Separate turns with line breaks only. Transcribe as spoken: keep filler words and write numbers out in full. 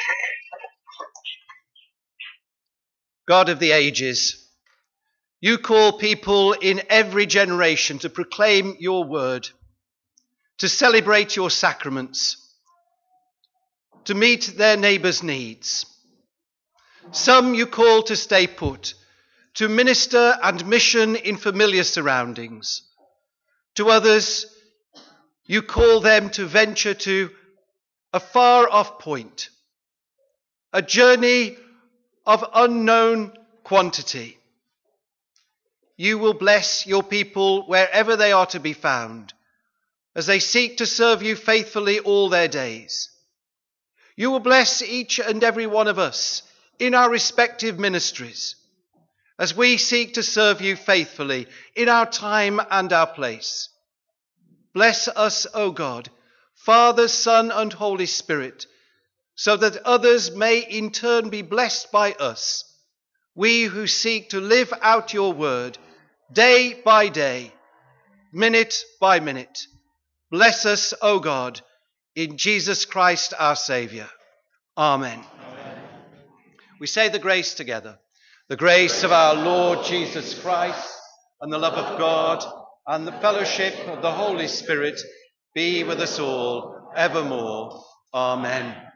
God of the ages, you call people in every generation to proclaim your word, to celebrate your sacraments, to meet their neighbours' needs. Some you call to stay put, to minister and mission in familiar surroundings. To others, you call them to venture to a far-off point, a journey of unknown quantity. You will bless your people wherever they are to be found, as they seek to serve you faithfully all their days. You will bless each and every one of us in our respective ministries, as we seek to serve you faithfully in our time and our place. Bless us, O God, Father, Son, and Holy Spirit, so that others may in turn be blessed by us, we who seek to live out your word day by day, minute by minute. Bless us, O God, in Jesus Christ our Saviour. Amen. Amen. We say the grace together. The grace of our Lord Jesus Christ, and the love of God, and the fellowship of the Holy Spirit be with us all evermore. Amen.